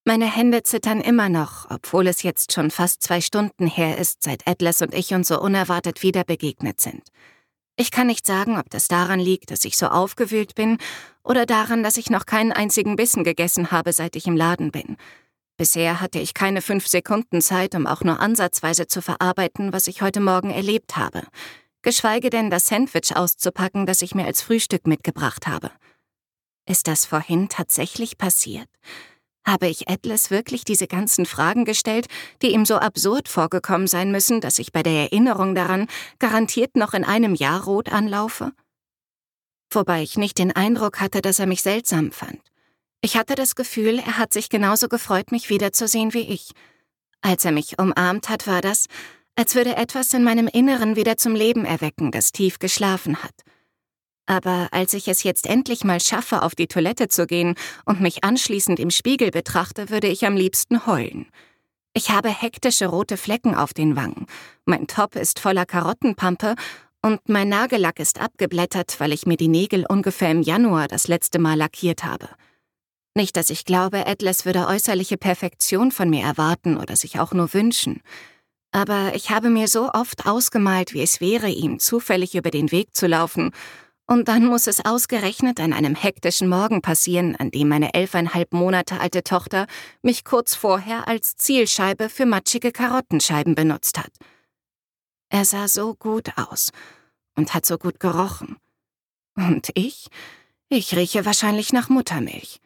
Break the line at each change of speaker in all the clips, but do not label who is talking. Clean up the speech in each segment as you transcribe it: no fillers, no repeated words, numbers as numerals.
Meine Hände zittern immer noch, obwohl es jetzt schon fast 2 Stunden her ist, seit Atlas und ich uns so unerwartet wieder begegnet sind. Ich kann nicht sagen, ob das daran liegt, dass ich so aufgewühlt bin, oder daran, dass ich noch keinen einzigen Bissen gegessen habe, seit ich im Laden bin. Bisher hatte ich keine 5 Sekunden Zeit, um auch nur ansatzweise zu verarbeiten, was ich heute Morgen erlebt habe. Geschweige denn das Sandwich auszupacken, das ich mir als Frühstück mitgebracht habe. Ist das vorhin tatsächlich passiert? Habe ich Atlas wirklich diese ganzen Fragen gestellt, die ihm so absurd vorgekommen sein müssen, dass ich bei der Erinnerung daran garantiert noch in einem Jahr rot anlaufe? Wobei ich nicht den Eindruck hatte, dass er mich seltsam fand. Ich hatte das Gefühl, er hat sich genauso gefreut, mich wiederzusehen wie ich. Als er mich umarmt hat, war das, als würde etwas in meinem Inneren wieder zum Leben erwecken, das tief geschlafen hat. Aber als ich es jetzt endlich mal schaffe, auf die Toilette zu gehen und mich anschließend im Spiegel betrachte, würde ich am liebsten heulen. Ich habe hektische rote Flecken auf den Wangen, mein Top ist voller Karottenpampe und mein Nagellack ist abgeblättert, weil ich mir die Nägel ungefähr im Januar das letzte Mal lackiert habe. Nicht, dass ich glaube, Atlas würde äußerliche Perfektion von mir erwarten oder sich auch nur wünschen. Aber ich habe mir so oft ausgemalt, wie es wäre, ihm zufällig über den Weg zu laufen, und dann muss es ausgerechnet an einem hektischen Morgen passieren, an dem meine 11,5 Monate alte Tochter mich kurz vorher als Zielscheibe für matschige Karottenscheiben benutzt hat. Er sah so gut aus und hat so gut gerochen. Und ich rieche wahrscheinlich nach Muttermilch.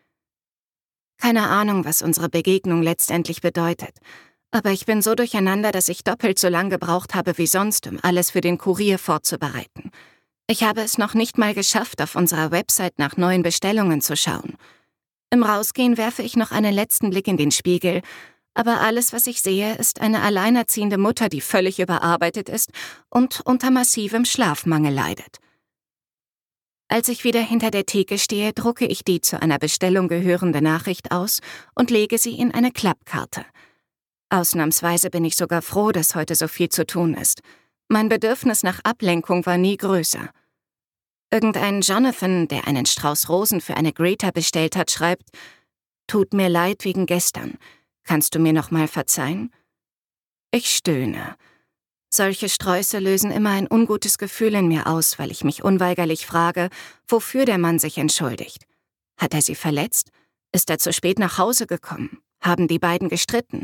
Keine Ahnung, was unsere Begegnung letztendlich bedeutet, aber ich bin so durcheinander, dass ich doppelt so lang gebraucht habe wie sonst, um alles für den Kurier vorzubereiten. Ich habe es noch nicht mal geschafft, auf unserer Website nach neuen Bestellungen zu schauen. Im Rausgehen werfe ich noch einen letzten Blick in den Spiegel, aber alles, was ich sehe, ist eine alleinerziehende Mutter, die völlig überarbeitet ist und unter massivem Schlafmangel leidet. Als ich wieder hinter der Theke stehe, drucke ich die zu einer Bestellung gehörende Nachricht aus und lege sie in eine Klappkarte. Ausnahmsweise bin ich sogar froh, dass heute so viel zu tun ist. Mein Bedürfnis nach Ablenkung war nie größer. Irgendein Jonathan, der einen Strauß Rosen für eine Greta bestellt hat, schreibt: »Tut mir leid wegen gestern. Kannst du mir noch mal verzeihen?« Ich stöhne. Solche Sträuße lösen immer ein ungutes Gefühl in mir aus, weil ich mich unweigerlich frage, wofür der Mann sich entschuldigt. Hat er sie verletzt? Ist er zu spät nach Hause gekommen? Haben die beiden gestritten?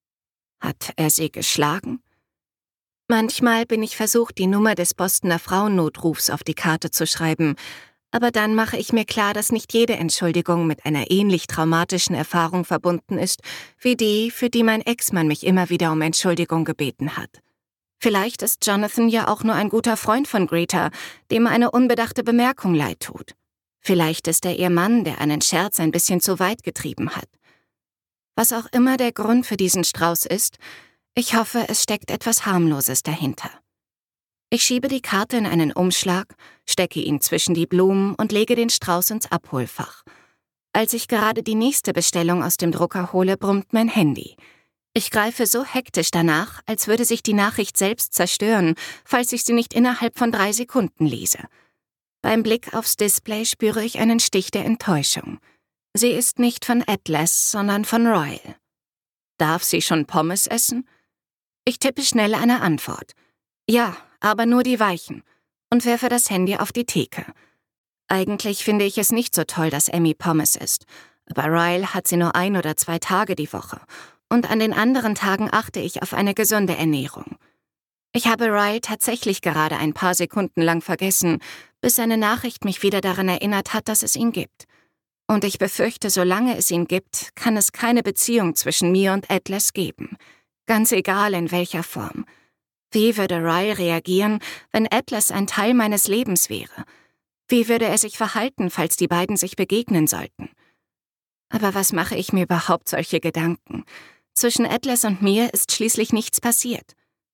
Hat er sie geschlagen? Manchmal bin ich versucht, die Nummer des Bostoner Frauennotrufs auf die Karte zu schreiben, aber dann mache ich mir klar, dass nicht jede Entschuldigung mit einer ähnlich traumatischen Erfahrung verbunden ist, wie die, für die mein Ex-Mann mich immer wieder um Entschuldigung gebeten hat. Vielleicht ist Jonathan ja auch nur ein guter Freund von Greta, dem eine unbedachte Bemerkung leid tut. Vielleicht ist er ihr Mann, der einen Scherz ein bisschen zu weit getrieben hat. Was auch immer der Grund für diesen Strauß ist, ich hoffe, es steckt etwas Harmloses dahinter. Ich schiebe die Karte in einen Umschlag, stecke ihn zwischen die Blumen und lege den Strauß ins Abholfach. Als ich gerade die nächste Bestellung aus dem Drucker hole, brummt mein Handy. Ich greife so hektisch danach, als würde sich die Nachricht selbst zerstören, falls ich sie nicht innerhalb von 3 Sekunden lese. Beim Blick aufs Display spüre ich einen Stich der Enttäuschung. Sie ist nicht von Atlas, sondern von Royal. Darf sie schon Pommes essen? Ich tippe schnell eine Antwort. Ja, aber nur die weichen. Und werfe das Handy auf die Theke. Eigentlich finde ich es nicht so toll, dass Emmy Pommes isst. Aber Royal hat sie nur 1 oder 2 Tage die Woche. Und an den anderen Tagen achte ich auf eine gesunde Ernährung. Ich habe Royal tatsächlich gerade ein paar Sekunden lang vergessen, bis seine Nachricht mich wieder daran erinnert hat, dass es ihn gibt. Und ich befürchte, solange es ihn gibt, kann es keine Beziehung zwischen mir und Atlas geben. Ganz egal in welcher Form. Wie würde Royal reagieren, wenn Atlas ein Teil meines Lebens wäre? Wie würde er sich verhalten, falls die beiden sich begegnen sollten? Aber was mache ich mir überhaupt solche Gedanken? Zwischen Atlas und mir ist schließlich nichts passiert.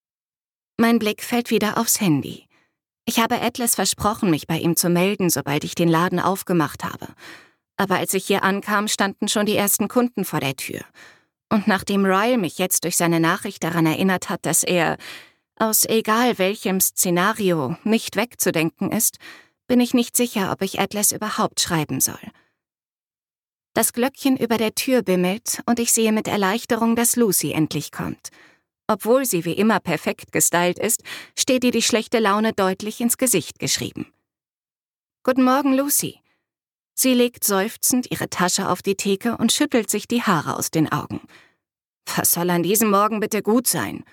Mein Blick fällt wieder aufs Handy. Ich habe Atlas versprochen, mich bei ihm zu melden, sobald ich den Laden aufgemacht habe. Aber als ich hier ankam, standen schon die ersten Kunden vor der Tür. Und nachdem Royal mich jetzt durch seine Nachricht daran erinnert hat, dass er, aus egal welchem Szenario, nicht wegzudenken ist, bin ich nicht sicher, ob ich Atlas überhaupt schreiben soll. Das Glöckchen über der Tür bimmelt und ich sehe mit Erleichterung, dass Lucy endlich kommt. Obwohl sie wie immer perfekt gestylt ist, steht ihr die schlechte Laune deutlich ins Gesicht geschrieben. »Guten Morgen, Lucy.« Sie legt seufzend ihre Tasche auf die Theke und schüttelt sich die Haare aus den Augen. »Was soll an diesem Morgen bitte gut sein?«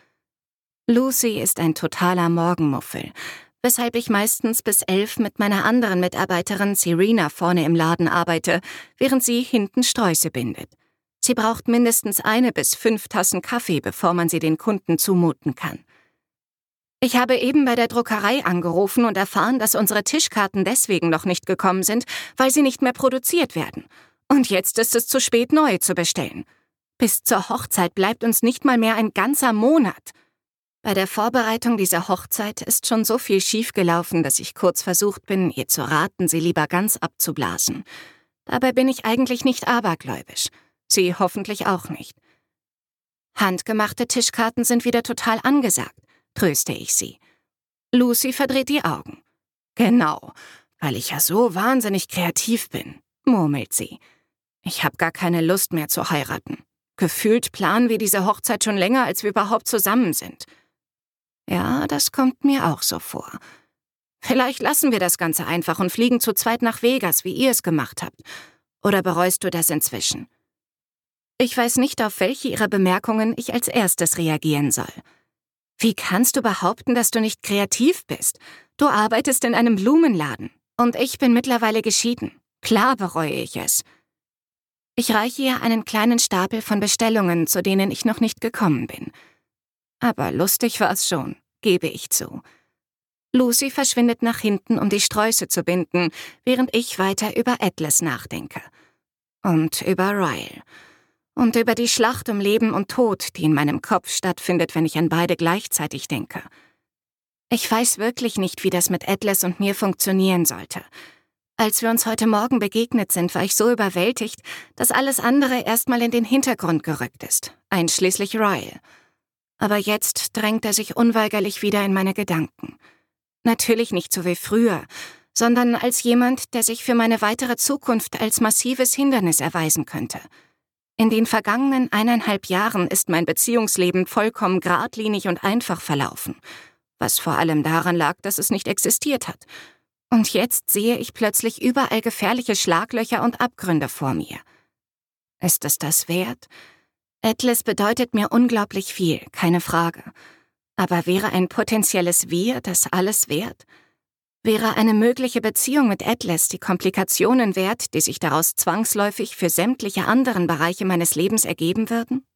Lucy ist ein totaler Morgenmuffel, weshalb ich meistens bis 11 mit meiner anderen Mitarbeiterin Serena vorne im Laden arbeite, während sie hinten Sträuße bindet. Sie braucht mindestens 1 bis 5 Tassen Kaffee, bevor man sie den Kunden zumuten kann. Ich habe eben bei der Druckerei angerufen und erfahren, dass unsere Tischkarten deswegen noch nicht gekommen sind, weil sie nicht mehr produziert werden. Und jetzt ist es zu spät, neue zu bestellen. Bis zur Hochzeit bleibt uns nicht mal mehr ein ganzer Monat. Bei der Vorbereitung dieser Hochzeit ist schon so viel schiefgelaufen, dass ich kurz versucht bin, ihr zu raten, sie lieber ganz abzublasen. Dabei bin ich eigentlich nicht abergläubisch. Sie hoffentlich auch nicht. Handgemachte Tischkarten sind wieder total angesagt, tröste ich sie. Lucy verdreht die Augen. Genau, weil ich ja so wahnsinnig kreativ bin, murmelt sie. Ich habe gar keine Lust mehr zu heiraten. Gefühlt planen wir diese Hochzeit schon länger, als wir überhaupt zusammen sind. Ja, das kommt mir auch so vor. Vielleicht lassen wir das Ganze einfach und fliegen zu zweit nach Vegas, wie ihr es gemacht habt. Oder bereust du das inzwischen? Ich weiß nicht, auf welche ihrer Bemerkungen ich als erstes reagieren soll. Wie kannst du behaupten, dass du nicht kreativ bist? Du arbeitest in einem Blumenladen. Und ich bin mittlerweile geschieden. Klar bereue ich es. Ich reiche ihr einen kleinen Stapel von Bestellungen, zu denen ich noch nicht gekommen bin. Aber lustig war es schon, gebe ich zu. Lucy verschwindet nach hinten, um die Sträuße zu binden, während ich weiter über Atlas nachdenke. Und über Ryle. Und über die Schlacht um Leben und Tod, die in meinem Kopf stattfindet, wenn ich an beide gleichzeitig denke. Ich weiß wirklich nicht, wie das mit Atlas und mir funktionieren sollte. Als wir uns heute Morgen begegnet sind, war ich so überwältigt, dass alles andere erstmal in den Hintergrund gerückt ist, einschließlich Ryle. Aber jetzt drängt er sich unweigerlich wieder in meine Gedanken. Natürlich nicht so wie früher, sondern als jemand, der sich für meine weitere Zukunft als massives Hindernis erweisen könnte. In den vergangenen 1,5 Jahren ist mein Beziehungsleben vollkommen geradlinig und einfach verlaufen, was vor allem daran lag, dass es nicht existiert hat. Und jetzt sehe ich plötzlich überall gefährliche Schlaglöcher und Abgründe vor mir. Ist es das wert? Atlas bedeutet mir unglaublich viel, keine Frage. Aber wäre ein potenzielles Wir das alles wert? Wäre eine mögliche Beziehung mit Atlas die Komplikationen wert, die sich daraus zwangsläufig für sämtliche anderen Bereiche meines Lebens ergeben würden?